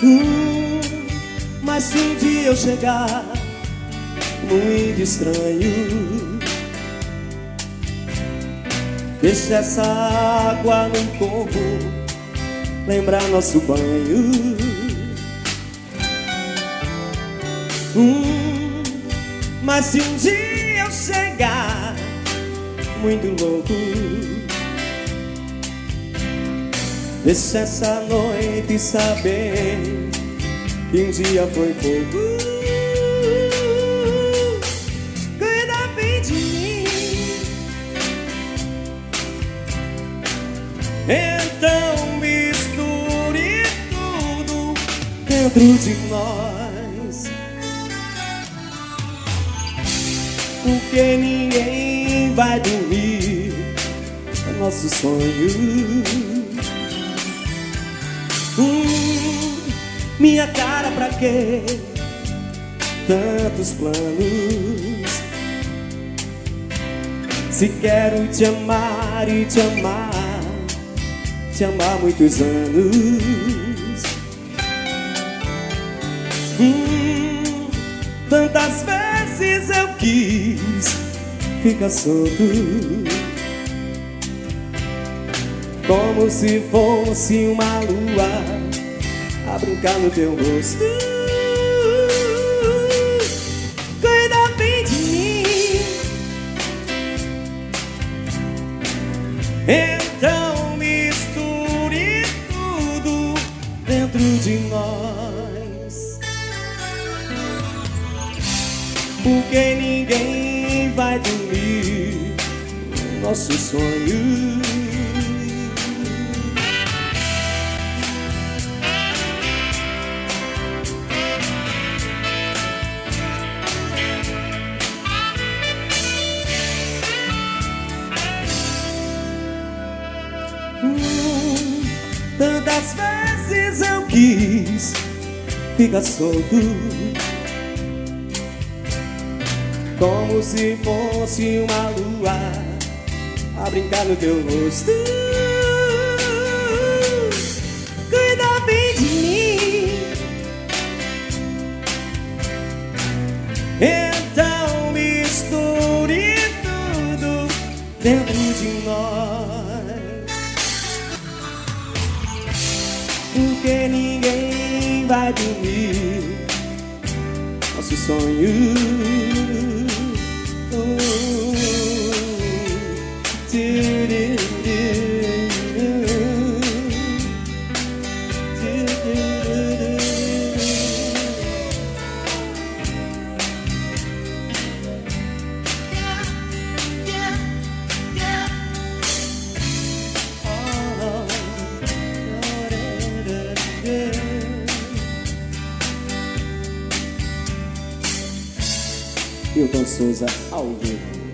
Mas se um dia eu chegar muito estranho, deixa essa água no corpo lembrar nosso banho. Mas se um dia eu chegar muito louco, deixa essa noite saber que um dia foi pouco. Cuida bem de mim, então misture tudo dentro de nós, porque ninguém vai dormir no nosso sonho. Minha cara, pra quê? Tantos planos. Se quero te amar e te amar, te amar muitos anos. Tantas vezes eu quis ficar solto, como se fosse uma lua a brincar no teu rosto. Cuida bem de mim, então misture tudo dentro de nós, porque ninguém vai dormir no nosso sonho. Tantas vezes eu quis ficar solto, como se fosse uma lua a brincar no teu rosto. Cuida bem de mim, então misture tudo dentro de nós, porque ninguém vai dormir nosso sonho. Hilton Souza ao vivo.